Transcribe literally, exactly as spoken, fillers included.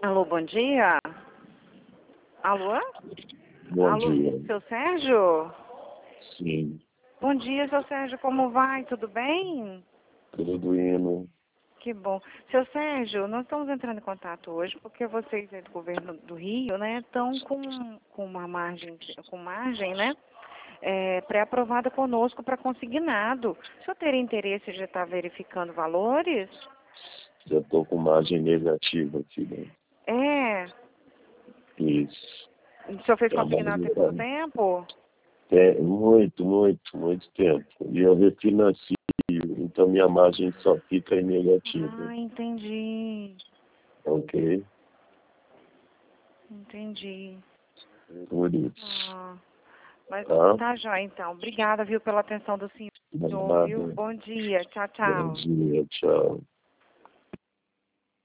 Alô, bom dia. Alô? Bom Alô, dia. seu Sérgio? Sim, Bom dia, seu Sérgio, como vai? Tudo bem? tudo indo. Que bom. Seu Sérgio, nós estamos entrando em contato hoje porque vocês aí do governo do Rio, né, estão com, com uma margem, com margem, né, é, pré-aprovada conosco para consignado. O senhor teria interesse de estar verificando valores? Já estou com margem negativa aqui, né? É. Isso. O senhor fez Tá consignado tem pouco tempo? Tem muito, muito, muito tempo. E eu refinancio, então minha margem só fica em negativa. Ah, entendi. Ok? Entendi. Por isso. Ah, mas Tá? tá já então. Obrigada, viu, pela atenção do senhor, viu? Nada. Bom dia. Tchau, Bom tchau. dia, tchau.